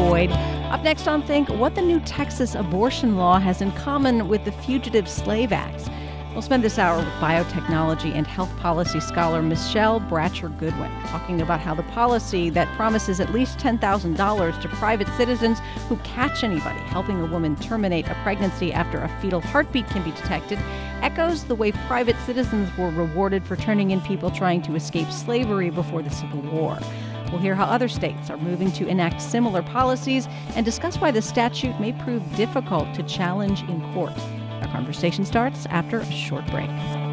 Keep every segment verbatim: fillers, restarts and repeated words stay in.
Boyd. Up next on Think, what the new Texas abortion law has in common with the Fugitive Slave Act. We'll spend this hour with biotechnology and health policy scholar Michelle Bratcher Goodwin, talking about how the policy that promises at least ten thousand dollars to private citizens who catch anybody helping a woman terminate a pregnancy after a fetal heartbeat can be detected echoes the way private citizens were rewarded for turning in people trying to escape slavery before the Civil War. We'll hear how other states are moving to enact similar policies and discuss why the statute may prove difficult to challenge in court. Our conversation starts after a short break.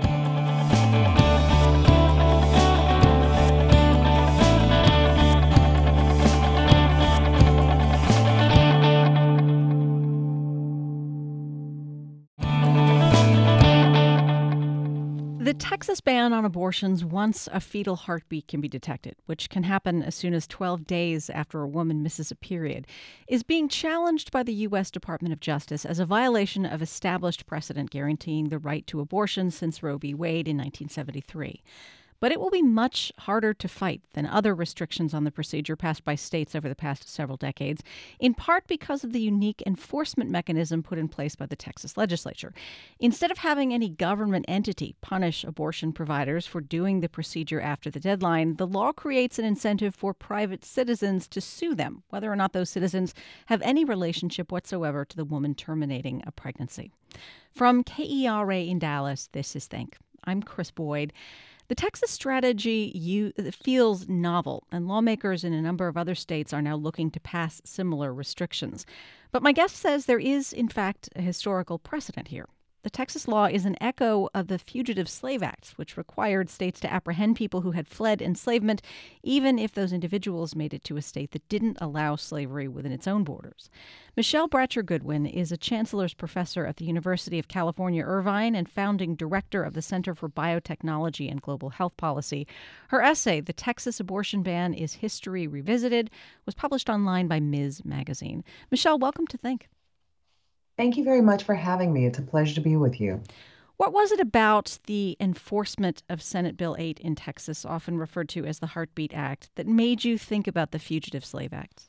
The Texas ban on abortions once a fetal heartbeat can be detected, which can happen as soon as twelve days after a woman misses a period, is being challenged by the U S Department of Justice as a violation of established precedent guaranteeing the right to abortion since Roe v. Wade in nineteen seventy-three. But it will be much harder to fight than other restrictions on the procedure passed by states over the past several decades, in part because of the unique enforcement mechanism put in place by the Texas legislature. Instead of having any government entity punish abortion providers for doing the procedure after the deadline, the law creates an incentive for private citizens to sue them, whether or not those citizens have any relationship whatsoever to the woman terminating a pregnancy. From K E R A in Dallas, this is Think. I'm Chris Boyd. The Texas strategy you, feels novel, and lawmakers in a number of other states are now looking to pass similar restrictions. But my guest says there is, in fact, a historical precedent here. The Texas law is an echo of the Fugitive Slave Act, which required states to apprehend people who had fled enslavement, even if those individuals made it to a state that didn't allow slavery within its own borders. Michelle Bratcher Goodwin is a chancellor's professor at the University of California, Irvine, and founding director of the Center for Biotechnology and Global Health Policy. Her essay, The Texas Abortion Ban is History Revisited, was published online by Miz Magazine. Michelle, welcome to Think. Thank you very much for having me. It's a pleasure to be with you. What was it about the enforcement of Senate Bill eight in Texas, often referred to as the Heartbeat Act, that made you think about the Fugitive Slave Act?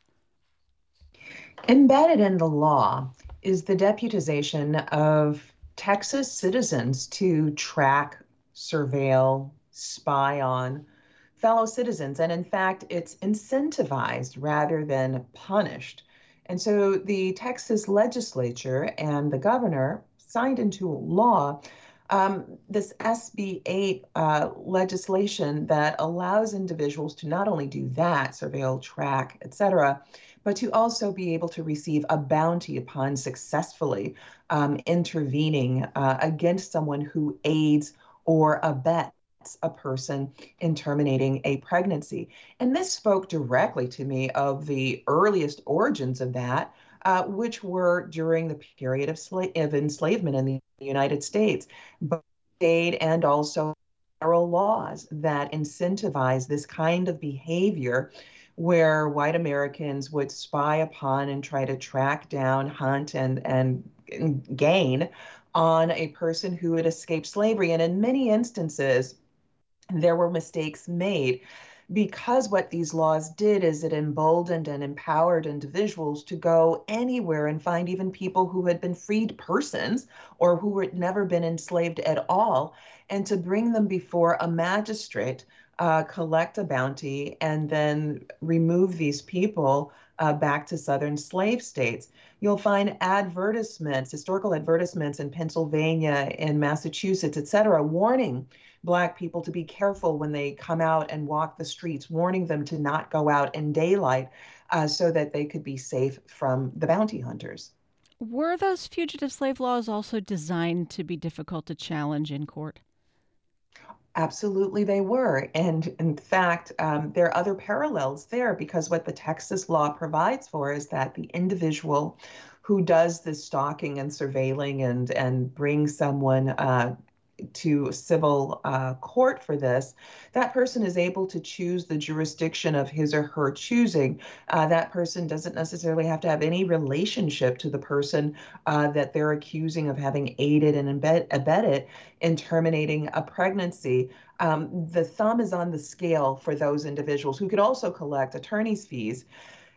Embedded in the law is the deputization of Texas citizens to track, surveil, spy on fellow citizens. And in fact, it's incentivized rather than punished. And so the Texas legislature and the governor signed into law um, this S B eight uh, legislation that allows individuals to not only do that, surveil, track, et cetera, but to also be able to receive a bounty upon successfully um, intervening uh, against someone who aids or abets a person in terminating a pregnancy. And this spoke directly to me of the earliest origins of that, uh, which were during the period of, sla- of enslavement in the United States, both state and also federal laws that incentivize this kind of behavior where white Americans would spy upon and try to track down, hunt, and, and, and gain on a person who had escaped slavery. And in many instances, there were mistakes made because what these laws did is it emboldened and empowered individuals to go anywhere and find even people who had been freed persons or who had never been enslaved at all, and to bring them before a magistrate, uh, collect a bounty, and then remove these people uh, back to southern slave states. You'll find advertisements, historical advertisements in Pennsylvania, in Massachusetts, et cetera, warning Black people to be careful when they come out and walk the streets, warning them to not go out in daylight uh, so that they could be safe from the bounty hunters. Were those fugitive slave laws also designed to be difficult to challenge in court? Absolutely, they were. And in fact, um, there are other parallels there, because what the Texas law provides for is that the individual who does this stalking and surveilling and, and brings someone uh, to civil uh, court for this, that person is able to choose the jurisdiction of his or her choosing. Uh, that person doesn't necessarily have to have any relationship to the person uh, that they're accusing of having aided and embed- abetted in terminating a pregnancy. Um, the thumb is on the scale for those individuals who could also collect attorney's fees.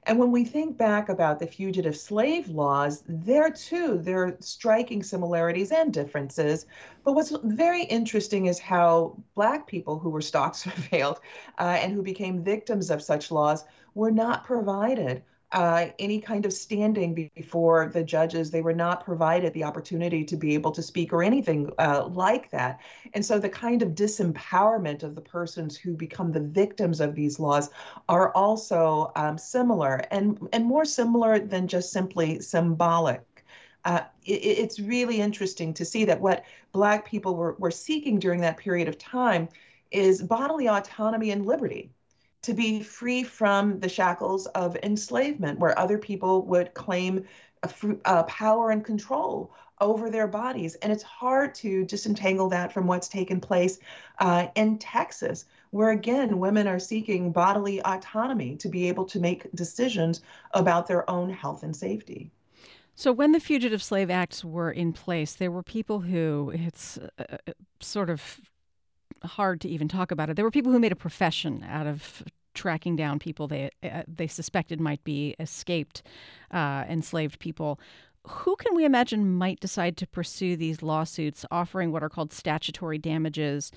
And when we think back about the fugitive slave laws, there too, there are striking similarities and differences. But what's very interesting is how Black people who were stalk surveilled uh, and who became victims of such laws were not provided uh, any kind of standing before the judges. They were not provided the opportunity to be able to speak or anything uh, like that. And so the kind of disempowerment of the persons who become the victims of these laws are also um, similar and, and more similar than just simply symbolic. Uh, it, it's really interesting to see that what Black people were, were seeking during that period of time is bodily autonomy and liberty, to be free from the shackles of enslavement, where other people would claim a, a power and control over their bodies. And it's hard to disentangle that from what's taken place uh, in Texas, where again, women are seeking bodily autonomy to be able to make decisions about their own health and safety. So, when the Fugitive Slave Acts were in place, there were people who, it's uh, sort of hard to even talk about it. There were people who made a profession out of tracking down people they uh, they suspected might be escaped uh, enslaved people. Who can we imagine might decide to pursue these lawsuits, offering what are called statutory damages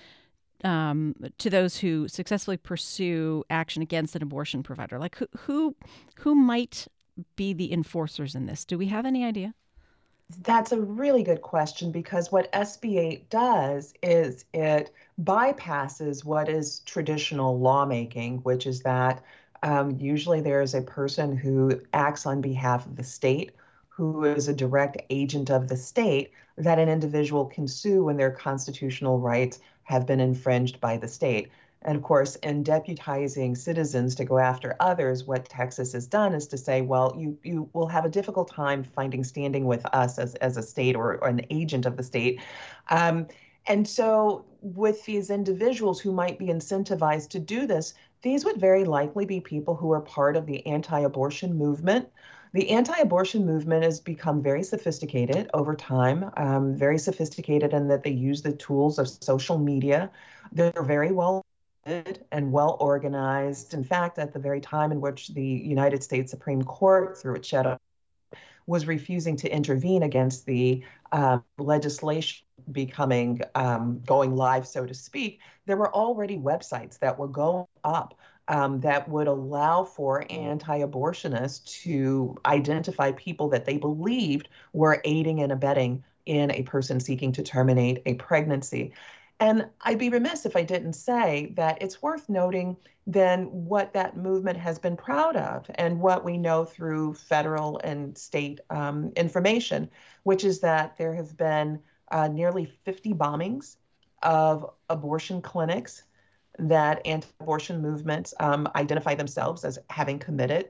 um, to those who successfully pursue action against an abortion provider? Like who who who might be the enforcers in this? Do we have any idea? That's a really good question, because what S B eight does is it bypasses what is traditional lawmaking, which is that um, usually there is a person who acts on behalf of the state, who is a direct agent of the state, that an individual can sue when their constitutional rights have been infringed by the state. And of course, in deputizing citizens to go after others, what Texas has done is to say, well, you, you will have a difficult time finding standing with us as, as a state or, or an agent of the state. Um, and so with these individuals who might be incentivized to do this, these would very likely be people who are part of the anti-abortion movement. The anti-abortion movement has become very sophisticated over time, um, very sophisticated in that they use the tools of social media. They're very well and well organized. In fact, at the very time in which the United States Supreme Court, through its shadow, was refusing to intervene against the uh, legislation becoming um, going live, so to speak, there were already websites that were going up um, that would allow for anti-abortionists to identify people that they believed were aiding and abetting in a person seeking to terminate a pregnancy. And I'd be remiss if I didn't say that it's worth noting then what that movement has been proud of and what we know through federal and state um, information, which is that there have been uh, nearly fifty bombings of abortion clinics that anti-abortion movements um, identify themselves as having committed,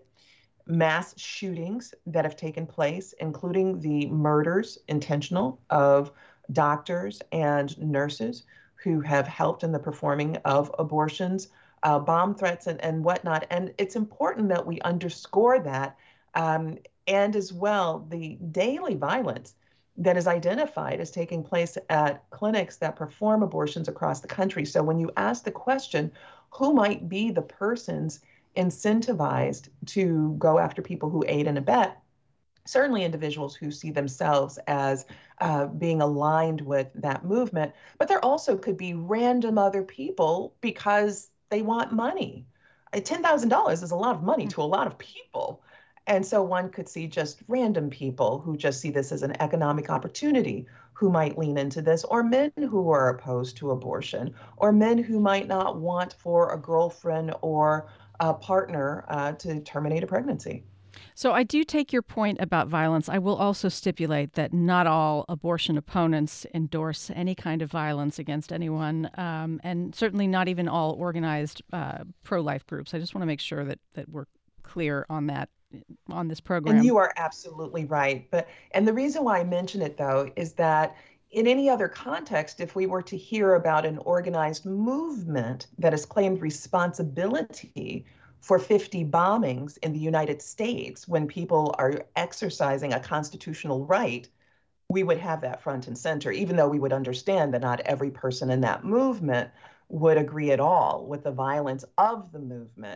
mass shootings that have taken place, including the murders, intentional, of doctors and nurses who have helped in the performing of abortions, uh, bomb threats, and, and whatnot. And it's important that we underscore that. Um, and as well, the daily violence that is identified as taking place at clinics that perform abortions across the country. So when you ask the question, who might be the persons incentivized to go after people who aid and abet? Certainly individuals who see themselves as uh, being aligned with that movement, but there also could be random other people because they want money. Uh, ten thousand dollars is a lot of money to a lot of people. And so one could see just random people who just see this as an economic opportunity who might lean into this, or men who are opposed to abortion, or men who might not want for a girlfriend or a partner uh, to terminate a pregnancy. So I do take your point about violence. I will also stipulate that not all abortion opponents endorse any kind of violence against anyone, um, and certainly not even all organized uh, pro-life groups. I just want to make sure that, that we're clear on that on this program. And you are absolutely right. But and the reason why I mention it, though, is that in any other context, if we were to hear about an organized movement that has claimed responsibility for fifty bombings in the United States when people are exercising a constitutional right, we would have that front and center, even though we would understand that not every person in that movement would agree at all with the violence of the movement.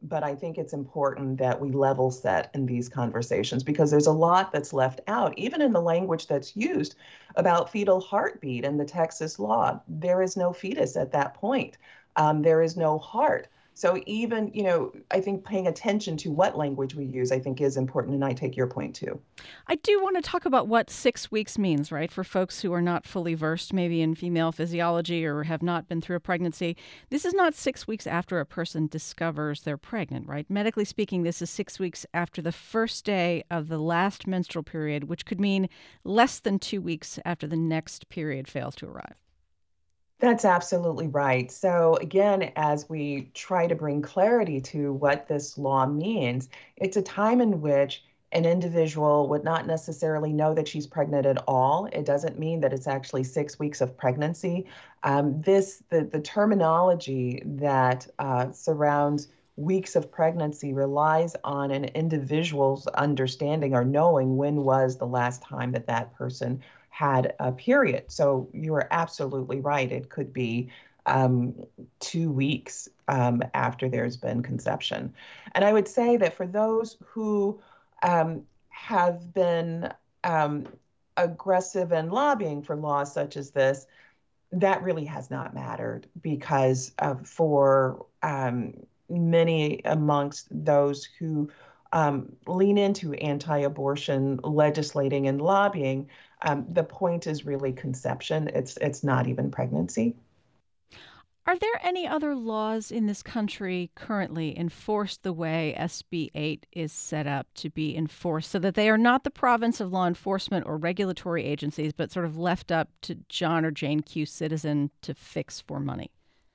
but I think it's important that we level set in these conversations because there's a lot that's left out, even in the language that's used about fetal heartbeat in the Texas law. There is no fetus at that point. Um, there is no heart. So even, you know, I think paying attention to what language we use, I think is important. And I take your point too. I do want to talk about what six weeks means, right? For folks who are not fully versed maybe in female physiology or have not been through a pregnancy. This is not six weeks after a person discovers they're pregnant, right? Medically speaking, this is six weeks after the first day of the last menstrual period, which could mean less than two weeks after the next period fails to arrive. That's absolutely right. So, again, as we try to bring clarity to what this law means, it's a time in which an individual would not necessarily know that she's pregnant at all. It doesn't mean that it's actually six weeks of pregnancy. Um, this, the, the terminology that uh, surrounds weeks of pregnancy relies on an individual's understanding or knowing when was the last time that that person had a period. So you are absolutely right. It could be um, two weeks um, after there's been conception. And I would say that for those who um, have been um, aggressive and lobbying for laws such as this, that really has not mattered because uh, for um, many amongst those who um, lean into anti-abortion legislating and lobbying, um, the point is really conception. It's it's not even pregnancy. Are there any other laws in this country currently enforced the way S B eight is set up to be enforced so that they are not the province of law enforcement or regulatory agencies, but sort of left up to John or Jane Q. Citizen to fix for money?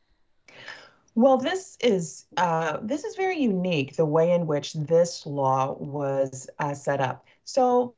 Well, this is uh, this is very unique, the way in which this law was uh, set up. So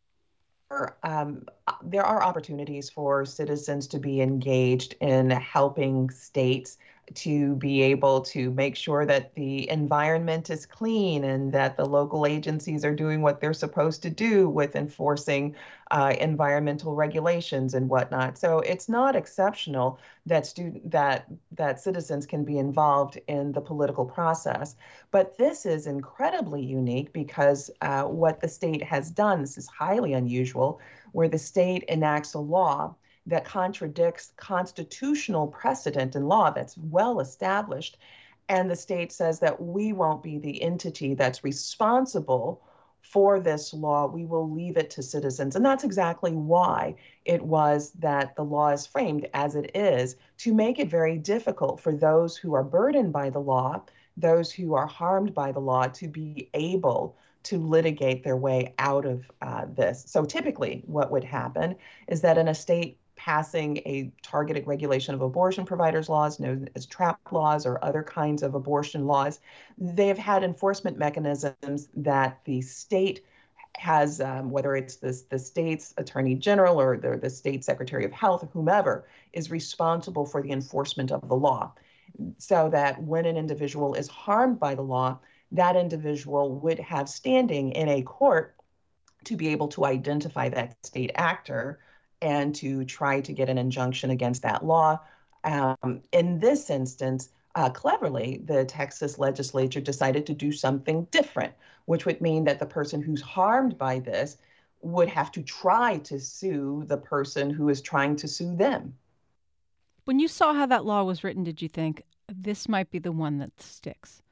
um, there are opportunities for citizens to be engaged in helping states to be able to make sure that the environment is clean and that the local agencies are doing what they're supposed to do with enforcing uh, environmental regulations and whatnot. So it's not exceptional that student that that citizens can be involved in the political process. But this is incredibly unique because uh, what the state has done, this is highly unusual, where the state enacts a law that contradicts constitutional precedent and law that's well established. And the state says that we won't be the entity that's responsible for this law. We will leave it to citizens. And that's exactly why it was that the law is framed as it is, to make it very difficult for those who are burdened by the law, those who are harmed by the law, to be able to litigate their way out of uh, this. So typically, what would happen is that in a state passing a targeted regulation of abortion providers laws known as TRAP laws or other kinds of abortion laws, they have had enforcement mechanisms that the state has, um, whether it's this, the state's attorney general or the, the state secretary of health, or whomever, is responsible for the enforcement of the law. So that when an individual is harmed by the law, that individual would have standing in a court to be able to identify that state actor and to try to get an injunction against that law. Um, in this instance, uh, cleverly, the Texas legislature decided to do something different, which would mean that the person who's harmed by this would have to try to sue the person who is trying to sue them. When you saw how that law was written, did you think this might be the one that sticks?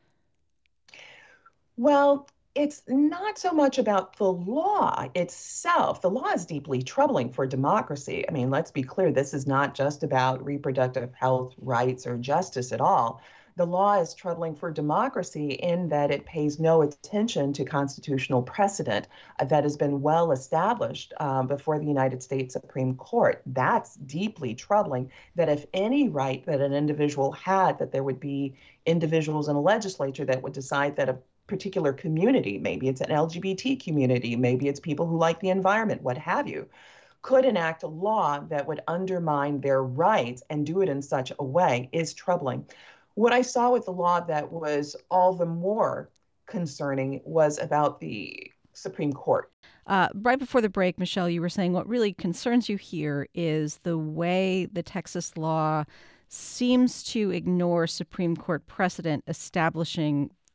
Well, it's not so much about the law itself. The law is deeply troubling for democracy. I mean, let's be clear, this is not just about reproductive health rights or justice at all. The law is troubling for democracy in that it pays no attention to constitutional precedent uh, that has been well established um, before the United States Supreme Court. That's deeply troubling, that if any right that an individual had, that there would be individuals in a legislature that would decide that a particular community, maybe it's an L G B T community, maybe it's people who like the environment, what have you, could enact a law that would undermine their rights and do it in such a way is troubling. What I saw with the law that was all the more concerning was about the Supreme Court. Uh, right before the break, Michelle, you were saying what really concerns you here is the way the Texas law seems to ignore Supreme Court precedent establishing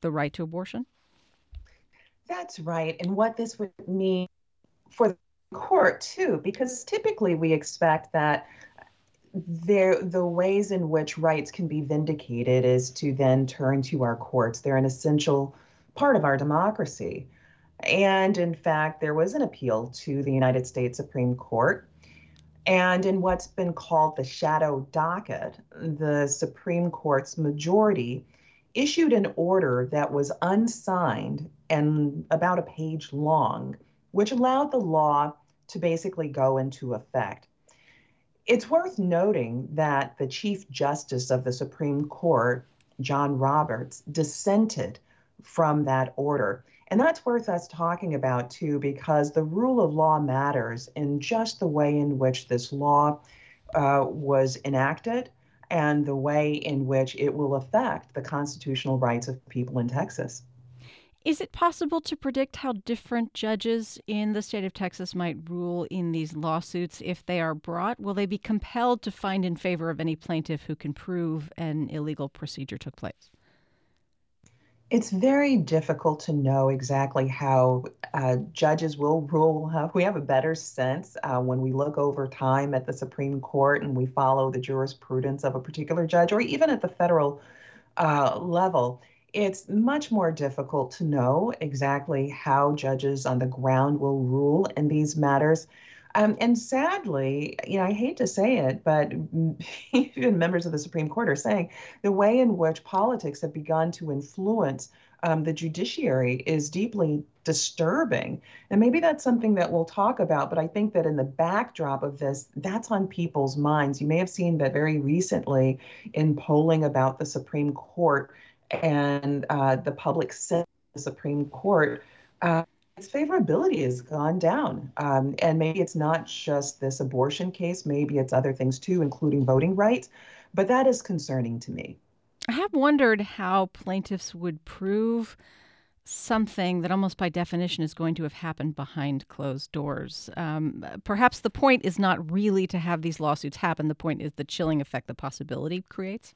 the right to abortion? That's right. And what this would mean for the court, too, because typically we expect that there, the ways in which rights can be vindicated is to then turn to our courts. They're an essential part of our democracy. And in fact, there was an appeal to the United States Supreme Court. And in what's been called the shadow docket, the Supreme Court's majority issued an order that was unsigned and about a page long, which allowed the law to basically go into effect. It's worth noting that the Chief Justice of the Supreme Court, John Roberts, dissented from that order. And that's worth us talking about, too, because the rule of law matters in just the way in which this law uh, was enacted and the way in which it will affect the constitutional rights of people in Texas. Is it possible to predict how different judges in the state of Texas might rule in these lawsuits if they are brought? Will they be compelled to find in favor of any plaintiff who can prove an illegal procedure took place? It's very difficult to know exactly how uh, judges will rule. Uh, we have a better sense uh, when we look over time at the Supreme Court and we follow the jurisprudence of a particular judge, or even at the federal uh, level. It's much more difficult to know exactly how judges on the ground will rule in these matters. Um, and sadly, you know, I hate to say it, but even members of the Supreme Court are saying the way in which politics have begun to influence um, the judiciary is deeply disturbing. And maybe that's something that we'll talk about, but I think that in the backdrop of this, that's on people's minds. You may have seen that very recently in polling about the Supreme Court and uh, the public sense of the Supreme Court. Uh, its favorability has gone down. Um, and maybe it's not just this abortion case, maybe it's other things too, including voting rights. But that is concerning to me. I have wondered how plaintiffs would prove something that almost by definition is going to have happened behind closed doors. Um, perhaps the point is not really to have these lawsuits happen. The point is the chilling effect the possibility creates.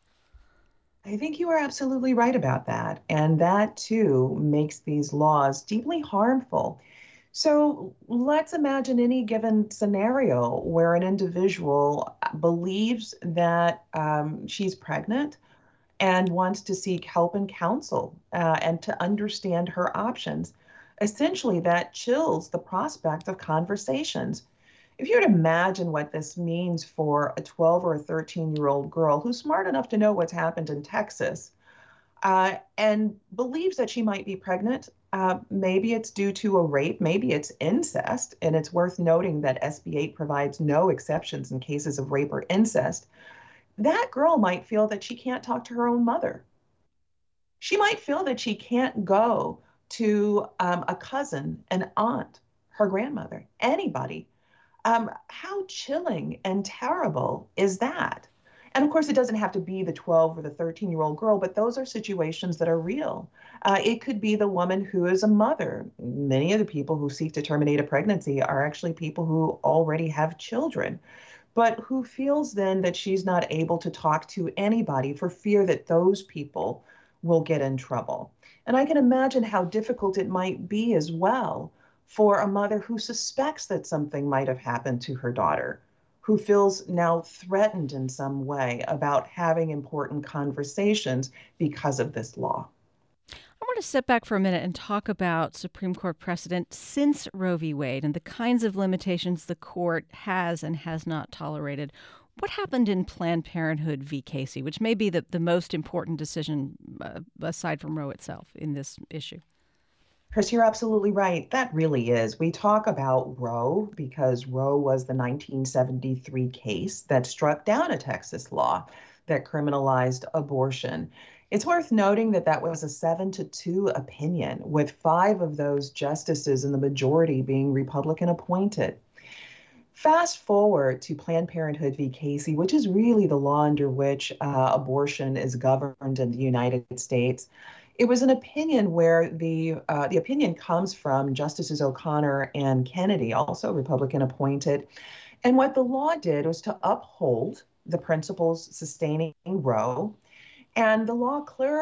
I think you are absolutely right about that. And that too makes these laws deeply harmful. So let's imagine any given scenario where an individual believes that um, she's pregnant and wants to seek help and counsel uh, and to understand her options. Essentially, that chills the prospect of conversations. If you were to imagine what this means for a twelve or a thirteen year old girl who's smart enough to know what's happened in Texas uh, and believes that she might be pregnant, uh, maybe it's due to a rape, maybe it's incest. And it's worth noting that S B eight provides no exceptions in cases of rape or incest. That girl might feel that she can't talk to her own mother. She might feel that she can't go to um, a cousin, an aunt, her grandmother, anybody. Um, how chilling and terrible is that? And of course, it doesn't have to be the twelve or the thirteen year old girl, but those are situations that are real. Uh, it could be the woman who is a mother. Many of the people who seek to terminate a pregnancy are actually people who already have children, but who feels then that she's not able to talk to anybody for fear that those people will get in trouble. And I can imagine how difficult it might be as well for a mother who suspects that something might have happened to her daughter, who feels now threatened in some way about having important conversations because of this law. I want to step back for a minute and talk about Supreme Court precedent since Roe v. Wade and the kinds of limitations the court has and has not tolerated. What happened in Planned Parenthood v. Casey, which may be the, the most important decision uh, aside from Roe itself in this issue? Chris, you're absolutely right. That really is. We talk about Roe because Roe was the nineteen seventy-three case that struck down a Texas law that criminalized abortion. It's worth noting that that was a seven to two opinion, with five of those justices in the majority being Republican appointed. Fast forward to Planned Parenthood v. Casey, which is really the law under which uh, abortion is governed in the United States. It was an opinion where the uh, the opinion comes from Justices O'Connor and Kennedy, also Republican appointed. And what the law did was to uphold the principles sustaining Roe. And the law clarified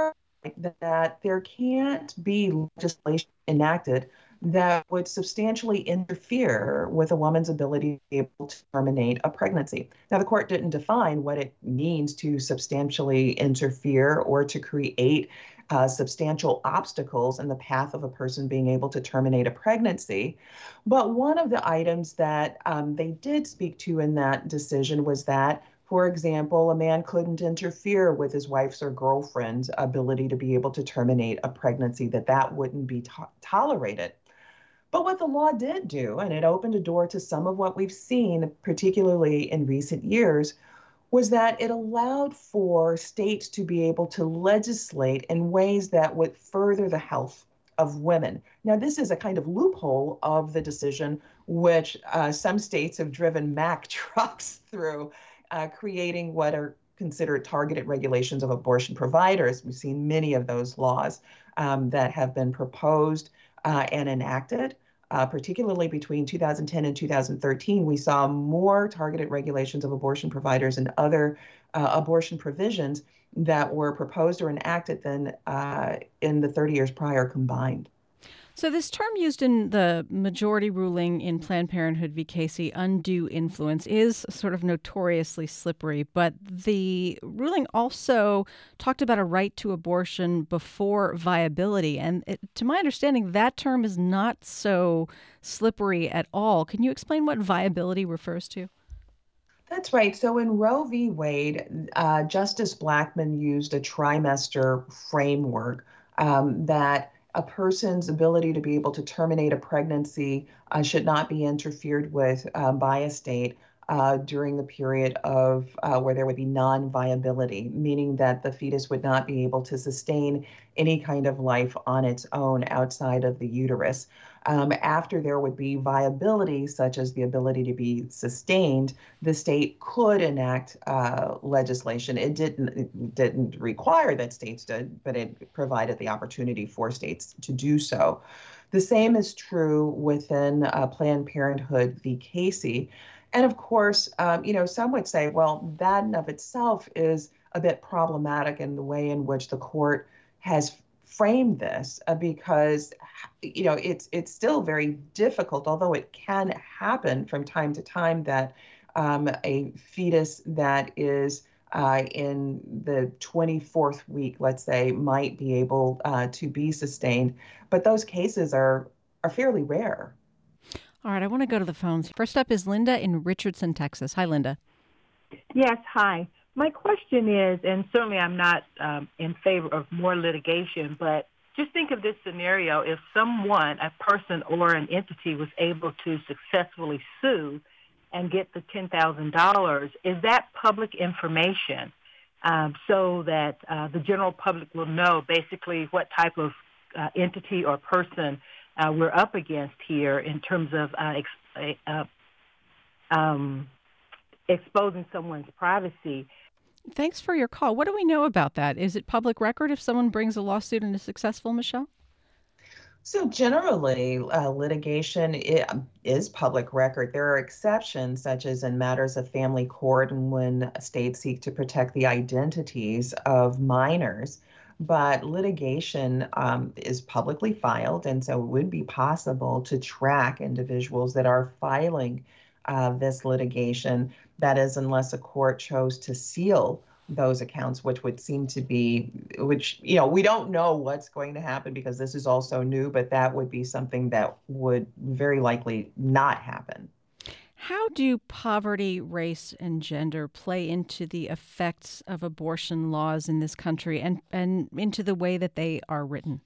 that there can't be legislation enacted that would substantially interfere with a woman's ability to be able to terminate a pregnancy. Now, the court didn't define what it means to substantially interfere or to create uh, substantial obstacles in the path of a person being able to terminate a pregnancy. But one of the items that um, they did speak to in that decision was that, for example, a man couldn't interfere with his wife's or girlfriend's ability to be able to terminate a pregnancy, that that wouldn't be to- tolerated. But what the law did do, and it opened a door to some of what we've seen, particularly in recent years, was that it allowed for states to be able to legislate in ways that would further the health of women. Now, this is a kind of loophole of the decision, which uh, some states have driven Mack trucks through, uh, creating what are considered targeted regulations of abortion providers. We've seen many of those laws um, that have been proposed uh, and enacted. Uh, particularly between two thousand ten and two thousand thirteen, we saw more targeted regulations of abortion providers and other uh, abortion provisions that were proposed or enacted than uh, in the thirty years prior combined. So this term used in the majority ruling in Planned Parenthood v. Casey, undue influence, is sort of notoriously slippery. But the ruling also talked about a right to abortion before viability. And it, to my understanding, that term is not so slippery at all. Can you explain what viability refers to? That's right. So in Roe v. Wade, uh, Justice Blackmun used a trimester framework um, that a person's ability to be able to terminate a pregnancy uh, should not be interfered with uh, by a state uh, during the period of uh, where there would be non-viability, meaning that the fetus would not be able to sustain any kind of life on its own outside of the uterus. Um, after there would be viability, such as the ability to be sustained, the state could enact uh, legislation. It didn't it didn't require that states did, but it provided the opportunity for states to do so. The same is true within uh, Planned Parenthood v. Casey. And of course, um, you know, some would say, well, that in of itself is a bit problematic in the way in which the court has framed this, uh, because you know it's it's still very difficult, although it can happen from time to time that um, a fetus that is uh, in the twenty-fourth week, let's say, might be able uh, to be sustained, but those cases are are fairly rare. All right, I want to go to the phones. First up is Linda in Richardson, Texas. Hi, Linda. Yes, hi. My question is, and certainly I'm not um, in favor of more litigation, but just think of this scenario. If someone, a person or an entity was able to successfully sue and get the ten thousand dollars, is that public information um, so that uh, the general public will know basically what type of uh, entity or person uh, we're up against here in terms of uh, ex- uh, um, exposing someone's privacy? Thanks for your call. What do we know about that? Is it public record if someone brings a lawsuit and is successful, Michelle? So generally, uh, litigation is public record. There are exceptions, such as in matters of family court and when states seek to protect the identities of minors. But litigation um, is publicly filed, and so it would be possible to track individuals that are filing uh, this litigation. That is, unless a court chose to seal those accounts, which would seem to be, which, you know, we don't know what's going to happen because this is also new, but that would be something that would very likely not happen. How do poverty, race, and gender play into the effects of abortion laws in this country and, and into the way that they are written?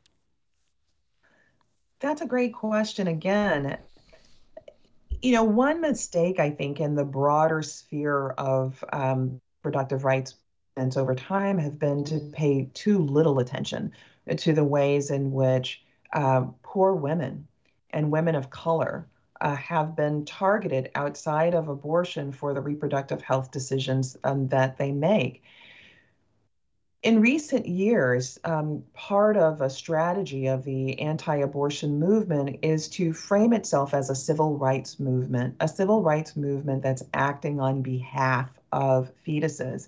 That's a great question. Again, you know, one mistake, I think, in the broader sphere of um, productive rights movements over time have been to pay too little attention to the ways in which uh, poor women and women of color uh, have been targeted outside of abortion for the reproductive health decisions um, that they make. In recent years, um, part of a strategy of the anti-abortion movement is to frame itself as a civil rights movement, a civil rights movement that's acting on behalf of fetuses.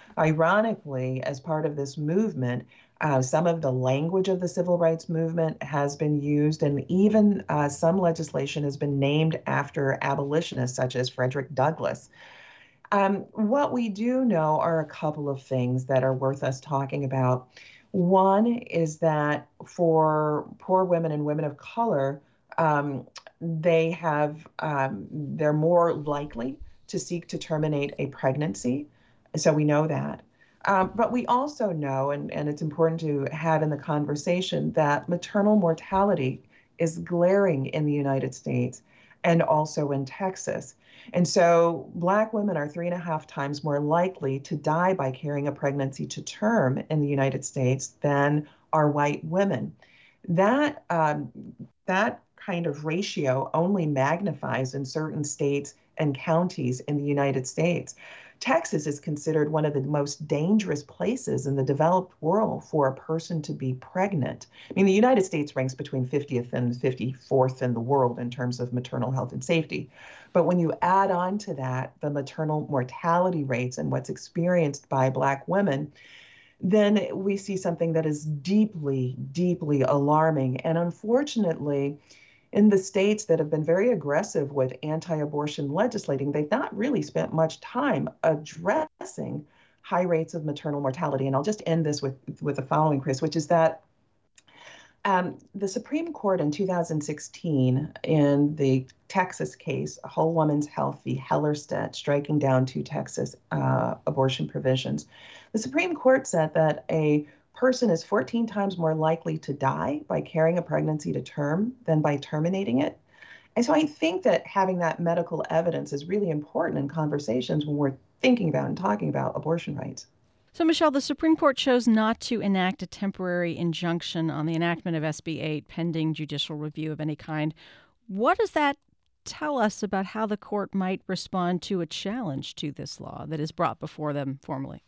Ironically, as part of this movement, uh, some of the language of the civil rights movement has been used, and even uh, some legislation has been named after abolitionists such as Frederick Douglass. Um, what we do know are a couple of things that are worth us talking about. One is that for poor women and women of color, um, they have um, they're more likely to seek to terminate a pregnancy. So we know that. Um, but we also know, and, and it's important to have in the conversation, that maternal mortality is glaring in the United States and also in Texas. And so Black women are three and a half times more likely to die by carrying a pregnancy to term in the United States than are white women. That, um, that kind of ratio only magnifies in certain states and counties in the United States. Texas is considered one of the most dangerous places in the developed world for a person to be pregnant. I mean, the United States ranks between fiftieth and fifty-fourth in the world in terms of maternal health and safety. But when you add on to that the maternal mortality rates and what's experienced by Black women, then we see something that is deeply, deeply alarming. And unfortunately, in the states that have been very aggressive with anti-abortion legislating, they've not really spent much time addressing high rates of maternal mortality. And I'll just end this with, with the following, Chris, which is that um, the Supreme Court in two thousand sixteen, in the Texas case, Whole Woman's Health v. Hellerstedt, striking down two Texas uh, abortion provisions, the Supreme Court said that a person is fourteen times more likely to die by carrying a pregnancy to term than by terminating it. And so I think that having that medical evidence is really important in conversations when we're thinking about and talking about abortion rights. So, Michelle, the Supreme Court chose not to enact a temporary injunction on the enactment of S B eight pending judicial review of any kind. What does that tell us about how the court might respond to a challenge to this law that is brought before them formally?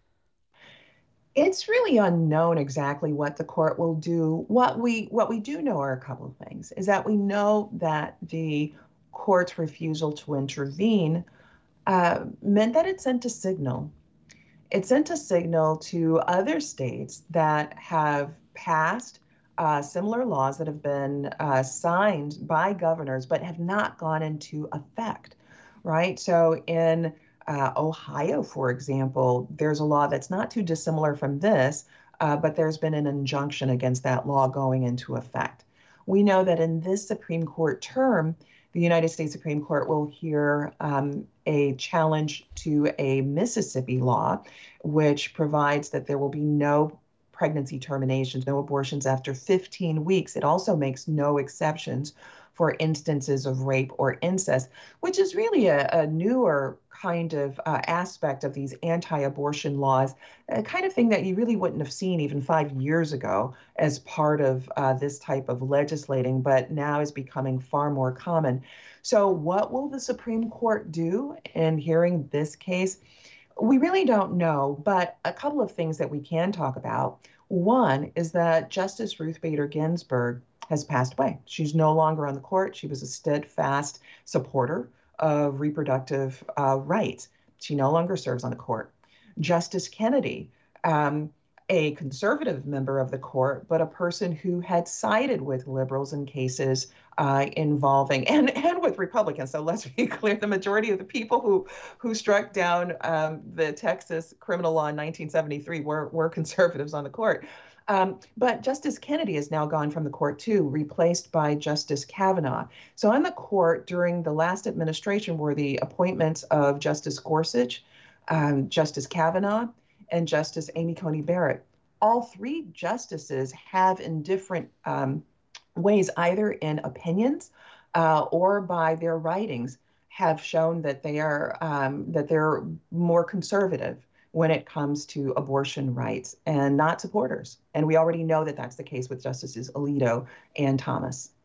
It's really unknown exactly what the court will do. What we what we do know are a couple of things. Is that we know that the court's refusal to intervene uh, meant that it sent a signal. It sent a signal to other states that have passed uh, similar laws that have been uh, signed by governors but have not gone into effect, right? So in uh, Ohio, for example, there's a law that's not too dissimilar from this, uh, but there's been an injunction against that law going into effect. We know that in this Supreme Court term, the United States Supreme Court will hear um, a challenge to a Mississippi law, which provides that there will be no pregnancy terminations, no abortions after fifteen weeks. It also makes no exceptions for instances of rape or incest, which is really a, a newer kind of uh, aspect of these anti-abortion laws, a kind of thing that you really wouldn't have seen even five years ago as part of uh, this type of legislating, but now is becoming far more common. So what will the Supreme Court do in hearing this case? We really don't know, but a couple of things that we can talk about. One is that Justice Ruth Bader Ginsburg has passed away. She's no longer on the court. She was a steadfast supporter of reproductive uh, rights. She no longer serves on the court. Justice Kennedy, um, a conservative member of the court, but a person who had sided with liberals in cases uh, involving, and, and with Republicans. So let's be clear, the majority of the people who, who struck down um, the Texas criminal law in nineteen seventy-three were, were conservatives on the court. Um, but Justice Kennedy has now gone from the court too, replaced by Justice Kavanaugh. So on the court during the last administration were the appointments of Justice Gorsuch, um, Justice Kavanaugh, and Justice Amy Coney Barrett. All three justices have in different um, ways, either in opinions uh, or by their writings, have shown that they are um, that they're more conservative when it comes to abortion rights and not supporters. And we already know that that's the case with Justices Alito and Thomas.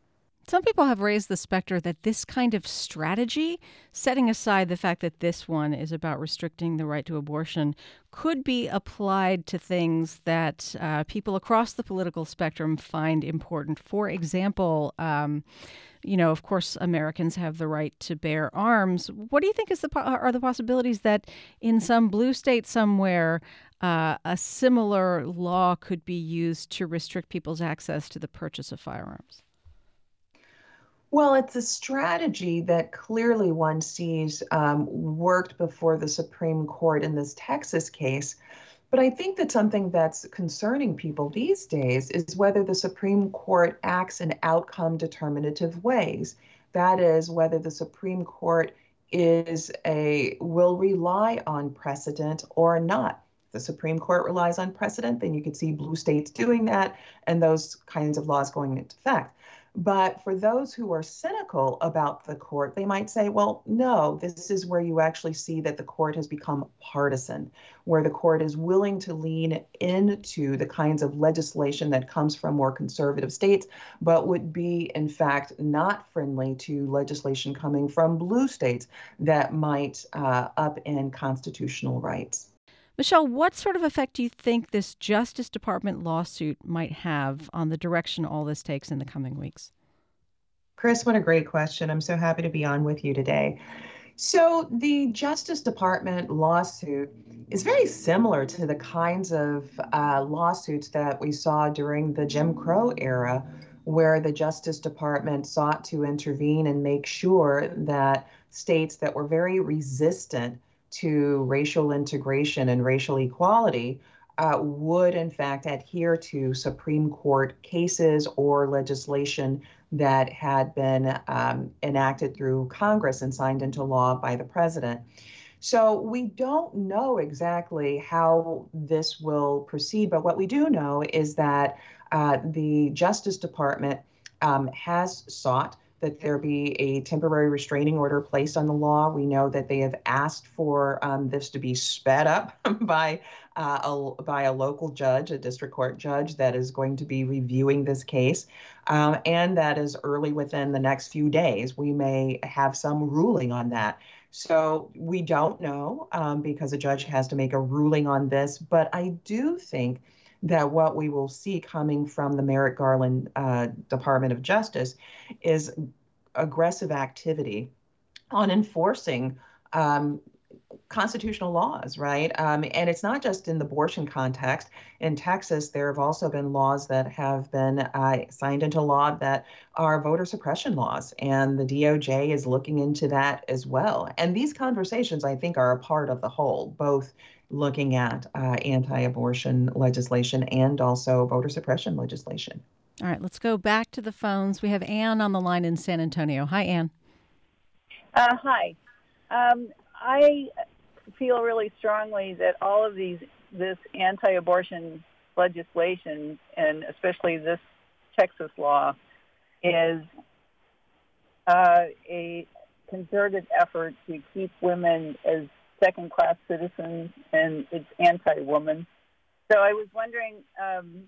Some people have raised the specter that this kind of strategy, setting aside the fact that this one is about restricting the right to abortion, could be applied to things that uh, people across the political spectrum find important. For example, um, you know, of course, Americans have the right to bear arms. What do you think is the po- are the possibilities that in some blue state somewhere, uh, a similar law could be used to restrict people's access to the purchase of firearms? Well, it's a strategy that clearly one sees um, worked before the Supreme Court in this Texas case. But I think that something that's concerning people these days is whether the Supreme Court acts in outcome determinative ways. That is, whether the Supreme Court is a will rely on precedent or not. If the Supreme Court relies on precedent, then you could see blue states doing that and those kinds of laws going into effect. But for those who are cynical about the court, they might say, well, no, this is where you actually see that the court has become partisan, where the court is willing to lean into the kinds of legislation that comes from more conservative states, but would be, in fact, not friendly to legislation coming from blue states that might uh, upend constitutional rights. Michelle, what sort of effect do you think this Justice Department lawsuit might have on the direction all this takes in the coming weeks? Chris, what a great question. I'm so happy to be on with you today. So, the Justice Department lawsuit is very similar to the kinds of uh, lawsuits that we saw during the Jim Crow era, where the Justice Department sought to intervene and make sure that states that were very resistant to racial integration and racial equality uh, would, in fact, adhere to Supreme Court cases or legislation that had been um, enacted through Congress and signed into law by the president. So we don't know exactly how this will proceed, but what we do know is that uh, the Justice Department um, has sought that there be a temporary restraining order placed on the law. We know that they have asked for um, this to be sped up by uh, a, by a local judge, a district court judge that is going to be reviewing this case, um, and that is early within the next few days. We may have some ruling on that. So we don't know um, because a judge has to make a ruling on this, but I do think that what we will see coming from the Merrick Garland uh, Department of Justice is aggressive activity on enforcing um, constitutional laws, right? Um, and it's not just in the abortion context. In Texas, there have also been laws that have been uh, signed into law that are voter suppression laws, and the D O J is looking into that as well. And these conversations, I think, are a part of the whole, both looking at uh, anti-abortion legislation and also voter suppression legislation. All right, let's go back to the phones. We have Ann on the line in San Antonio. Hi, Ann. Uh, hi. Um, I feel really strongly that all of these, this anti-abortion legislation, and especially this Texas law, is uh, a concerted effort to keep women as second-class citizens, and it's anti-woman. So I was wondering, um,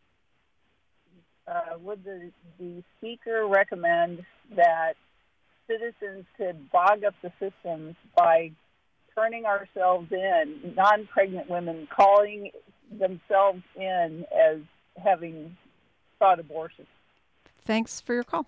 uh, would the, the speaker recommend that citizens could bog up the system by turning ourselves in, non-pregnant women calling themselves in as having sought abortion? Thanks for your call.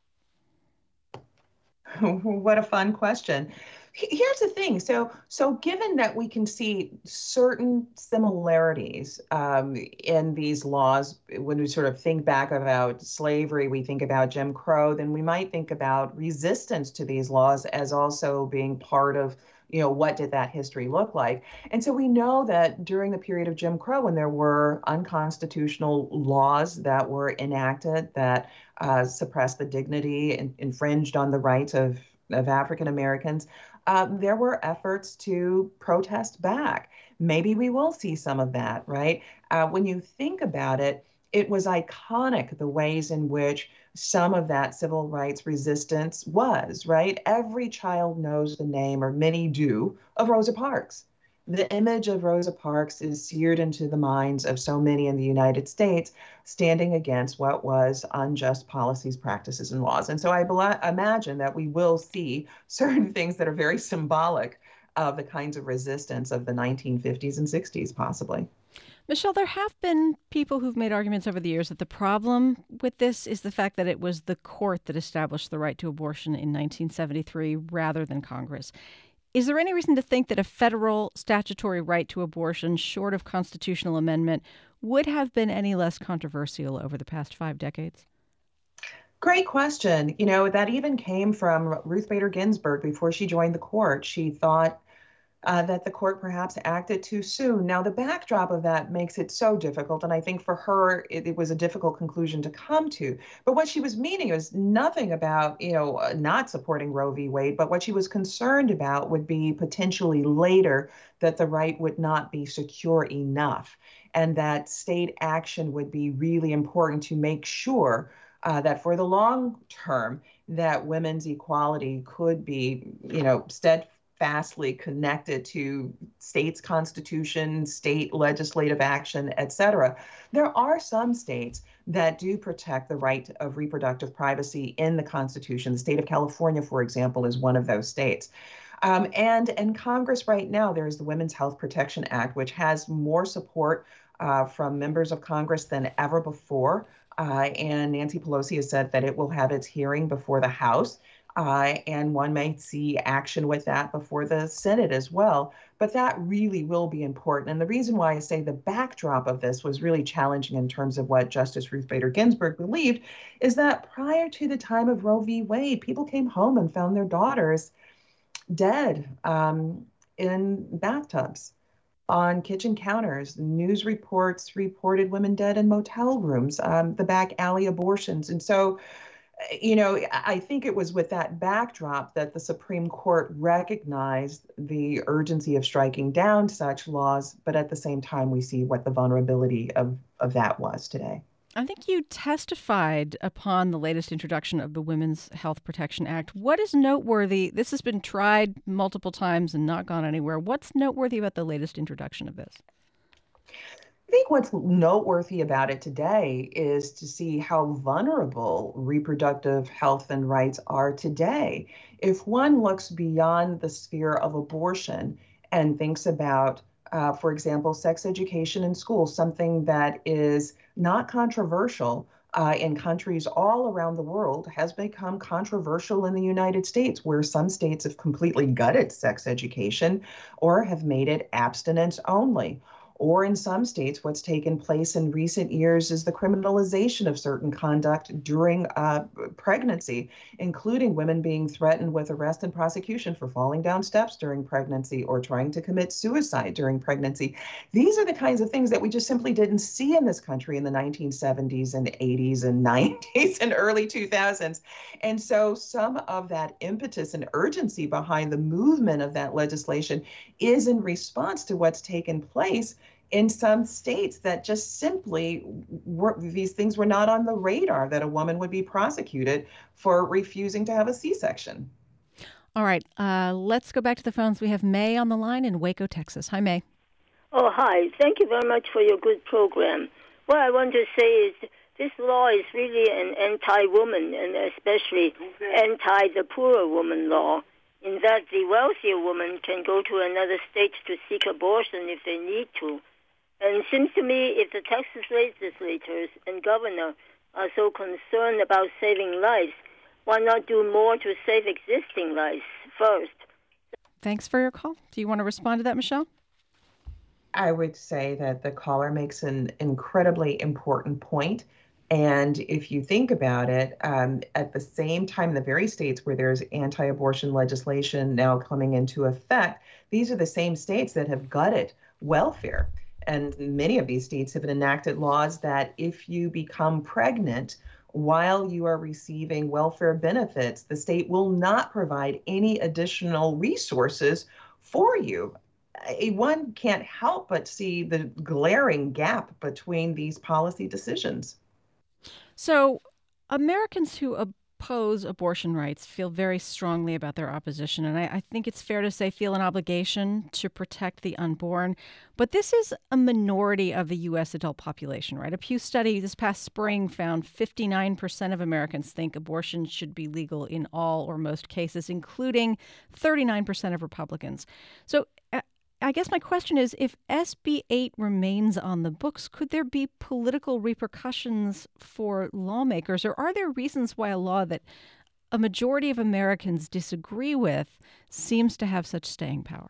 What a fun question. Here's the thing. So, so given that we can see certain similarities um, in these laws, when we sort of think back about slavery, we think about Jim Crow, then we might think about resistance to these laws as also being part of, you know, what did that history look like? And so we know that during the period of Jim Crow, when there were unconstitutional laws that were enacted that uh, suppressed the dignity and infringed on the rights of, of African Americans, uh, there were efforts to protest back. Maybe we will see some of that, right? Uh, when you think about it, it was iconic the ways in which some of that civil rights resistance was, right? Every child knows the name, or many do, of Rosa Parks. The image of Rosa Parks is seared into the minds of so many in the United States, standing against what was unjust policies, practices, and laws. And so I bela- imagine that we will see certain things that are very symbolic of the kinds of resistance of the nineteen fifties and sixties, possibly. Michelle, there have been people who've made arguments over the years that the problem with this is the fact that it was the court that established the right to abortion in nineteen seventy-three rather than Congress. Is there any reason to think that a federal statutory right to abortion, short of constitutional amendment, would have been any less controversial over the past five decades? Great question. You know, that even came from Ruth Bader Ginsburg before she joined the court. She thought uh, that the court perhaps acted too soon. Now, the backdrop of that makes it so difficult. And I think for her, it, it was a difficult conclusion to come to. But what she was meaning was nothing about, you know, uh, not supporting Roe v. Wade, but what she was concerned about would be potentially later that the right would not be secure enough and that state action would be really important to make sure uh, that for the long term, that women's equality could be, you know, steadfast fastly connected to states' constitution, state legislative action, et cetera. There are some states that do protect the right of reproductive privacy in the Constitution. The state of California, for example, is one of those states. Um, and in Congress right now, there's the Women's Health Protection Act, which has more support uh, from members of Congress than ever before. Uh, and Nancy Pelosi has said that it will have its hearing before the House. Uh, and one may see action with that before the Senate as well. But that really will be important. And the reason why I say the backdrop of this was really challenging in terms of what Justice Ruth Bader Ginsburg believed is that prior to the time of Roe v. Wade, people came home and found their daughters dead um, in bathtubs, on kitchen counters. News reports reported women dead in motel rooms, um, the back alley abortions. And so you know, I think it was with that backdrop that the Supreme Court recognized the urgency of striking down such laws, but at the same time, we see what the vulnerability of, of that was today. I think you testified upon the latest introduction of the Women's Health Protection Act. What is noteworthy? This has been tried multiple times and not gone anywhere. What's noteworthy about the latest introduction of this? I think what's noteworthy about it today is to see how vulnerable reproductive health and rights are today. If one looks beyond the sphere of abortion and thinks about, uh, for example, sex education in schools, something that is not controversial uh, in countries all around the world, has become controversial in the United States, where some states have completely gutted sex education or have made it abstinence only. Or in some states, what's taken place in recent years is the criminalization of certain conduct during uh, pregnancy, including women being threatened with arrest and prosecution for falling down steps during pregnancy or trying to commit suicide during pregnancy. These are the kinds of things that we just simply didn't see in this country in the nineteen seventies and eighties and nineties and early two thousands. And so some of that impetus and urgency behind the movement of that legislation is in response to what's taken place in some states that just simply were, these things were not on the radar, that a woman would be prosecuted for refusing to have a C-section. All right, uh, let's go back to the phones. We have May on the line in Waco, Texas. Hi, May. Oh, hi. Thank you very much for your good program. What I want to say is this law is really an anti-woman and especially anti the poorer woman law, in that the wealthier woman can go to another state to seek abortion if they need to. And it seems to me if the Texas legislators and governor are so concerned about saving lives, why not do more to save existing lives first? Thanks for your call. Do you want to respond to that, Michelle? I would say that the caller makes an incredibly important point. And if you think about it, um, at the same time, the very states where there's anti-abortion legislation now coming into effect, these are the same states that have gutted welfare. And many of these states have enacted laws that if you become pregnant while you are receiving welfare benefits, the state will not provide any additional resources for you. One can't help but see the glaring gap between these policy decisions. So Americans who oppose abortion rights feel very strongly about their opposition, and I, I think it's fair to say feel an obligation to protect the unborn. But this is a minority of the U S adult population, right? A Pew study this past spring found fifty-nine percent of Americans think abortion should be legal in all or most cases, including thirty-nine percent of Republicans. So uh, I guess my question is, if S B eight remains on the books, could there be political repercussions for lawmakers, or are there reasons why a law that a majority of Americans disagree with seems to have such staying power?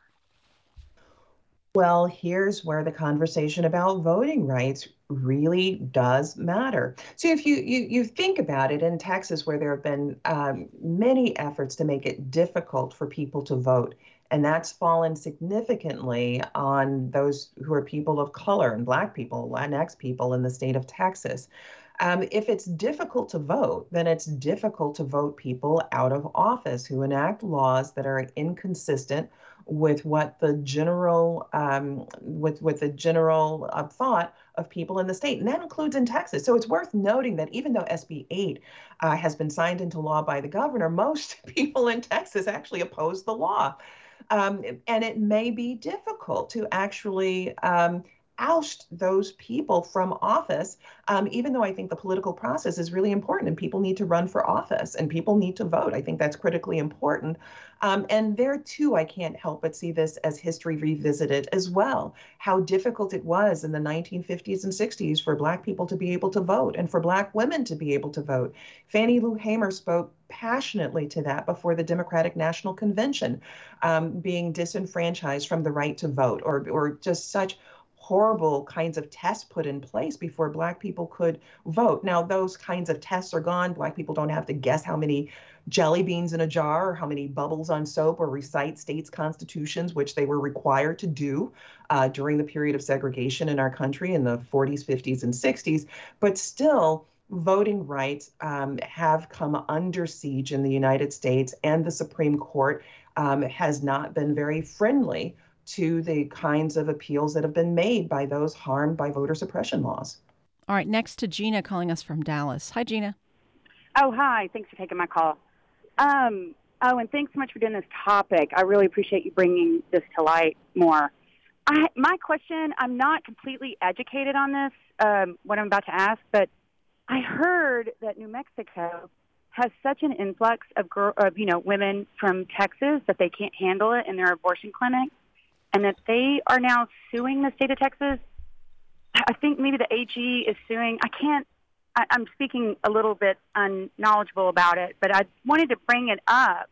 Well, here's where the conversation about voting rights really does matter. So if you you, you think about it, in Texas, where there have been um, many efforts to make it difficult for people to vote, and that's fallen significantly on those who are people of color and Black people, Latinx people in the state of Texas. Um, if it's difficult to vote, then it's difficult to vote people out of office who enact laws that are inconsistent with what the general um, with with the general uh, thought of people in the state, and that includes in Texas. So it's worth noting that even though S B eight uh, has been signed into law by the governor, most people in Texas actually oppose the law. Um, and it may be difficult to actually um, oust those people from office, um, even though I think the political process is really important and people need to run for office and people need to vote. I think that's critically important. Um, and there, too, I can't help but see this as history revisited as well, how difficult it was in the nineteen fifties and sixties for Black people to be able to vote and for Black women to be able to vote. Fannie Lou Hamer spoke passionately to that before the Democratic National Convention, um, being disenfranchised from the right to vote, or or just such horrible kinds of tests put in place before Black people could vote. Now, those kinds of tests are gone. Black people don't have to guess how many jelly beans in a jar or how many bubbles on soap or recite states' constitutions, which they were required to do uh, during the period of segregation in our country in the forties, fifties, and sixties. But still, voting rights um, have come under siege in the United States, and the Supreme Court um, has not been very friendly to the kinds of appeals that have been made by those harmed by voter suppression laws. All right, next to Gina calling us from Dallas. Hi, Gina. Oh, hi. Thanks for taking my call. Um, oh, and thanks so much for doing this topic. I really appreciate you bringing this to light more. I, my question, I'm not completely educated on this, um, what I'm about to ask, but I heard that New Mexico has such an influx of, girl, of you know, women from Texas that they can't handle it in their abortion clinic, and that they are now suing the state of Texas. I think maybe the A G is suing. I can't, I, I'm speaking a little bit unknowledgeable about it, but I wanted to bring it up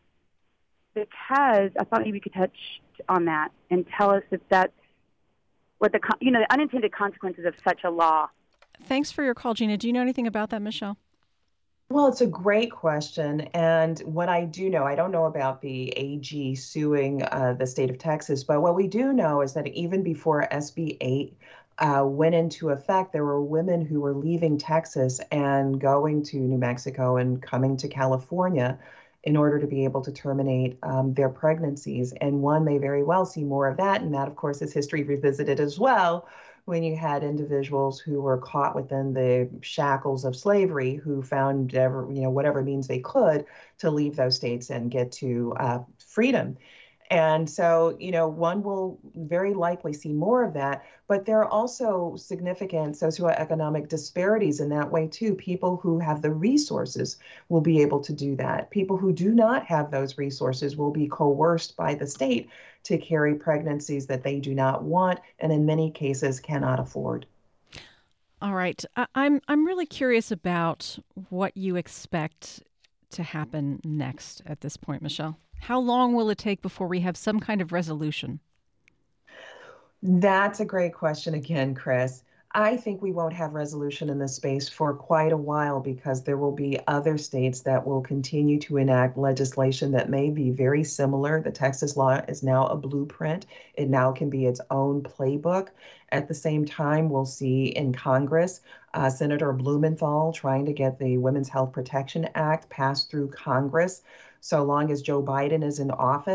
because I thought maybe we could touch on that and tell us if that's what the, you know, the unintended consequences of such a law. Thanks for your call, Gina. Do you know anything about that, Michelle? Well, it's a great question. And what I do know, I don't know about the A G suing uh, the state of Texas, but what we do know is that even before S B eight uh, went into effect, there were women who were leaving Texas and going to New Mexico and coming to California in order to be able to terminate um, their pregnancies. And one may very well see more of that. And that, of course, is history revisited as well, when you had individuals who were caught within the shackles of slavery, who found ever, you know, whatever means they could to leave those states and get to uh, freedom. And so, you know, one will very likely see more of that, but there are also significant socioeconomic disparities in that way, too. People who have the resources will be able to do that. People who do not have those resources will be coerced by the state to carry pregnancies that they do not want and in many cases cannot afford. All right. I- I'm I'm really curious about what you expect to happen next at this point, Michelle. How long will it take before we have some kind of resolution? That's a great question again, Chris. I think we won't have resolution in this space for quite a while because there will be other states that will continue to enact legislation that may be very similar. The Texas law is now a blueprint. It now can be its own playbook. At the same time, we'll see in Congress uh, Senator Blumenthal trying to get the Women's Health Protection Act passed through Congress. So long as Joe Biden is in office,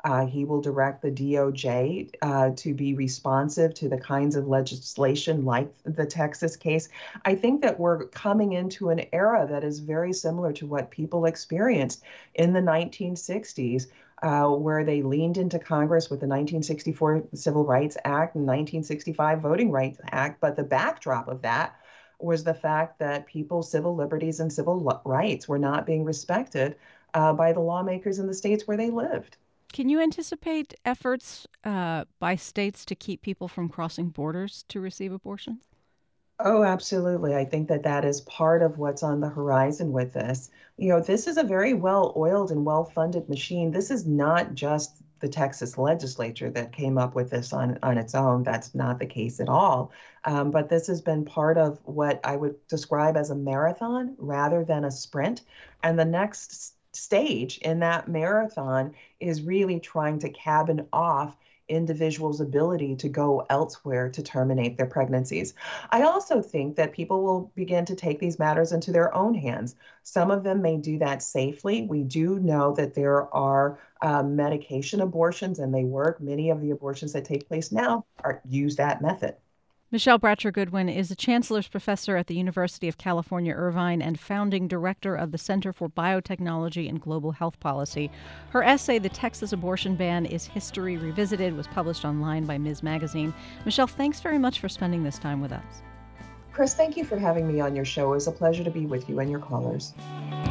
Uh, he will direct the D O J uh, to be responsive to the kinds of legislation like the Texas case. I think that we're coming into an era that is very similar to what people experienced in the nineteen sixties, uh, where they leaned into Congress with the nineteen sixty-four Civil Rights Act and nineteen sixty-five Voting Rights Act. But the backdrop of that was the fact that people's civil liberties and civil lo- rights were not being respected uh, by the lawmakers in the states where they lived. Can you anticipate efforts uh, by states to keep people from crossing borders to receive abortions? Oh, absolutely. I think that that is part of what's on the horizon with this. You know, this is a very well-oiled and well-funded machine. This is not just the Texas legislature that came up with this on, on its own. That's not the case at all. Um, but this has been part of what I would describe as a marathon rather than a sprint. And the next stage in that marathon is really trying to cabin off individuals' ability to go elsewhere to terminate their pregnancies. I also think that people will begin to take these matters into their own hands. Some of them may do that safely. We do know that there are uh, medication abortions, and they work. Many of the abortions that take place now are use that method. Michelle Bratcher Goodwin is a Chancellor's Professor at the University of California, Irvine, and founding director of the Center for Biotechnology and Global Health Policy. Her essay, The Texas Abortion Ban is History Revisited, was published online by Miz Magazine. Michelle, thanks very much for spending this time with us. Chris, thank you for having me on your show. It was a pleasure to be with you and your callers.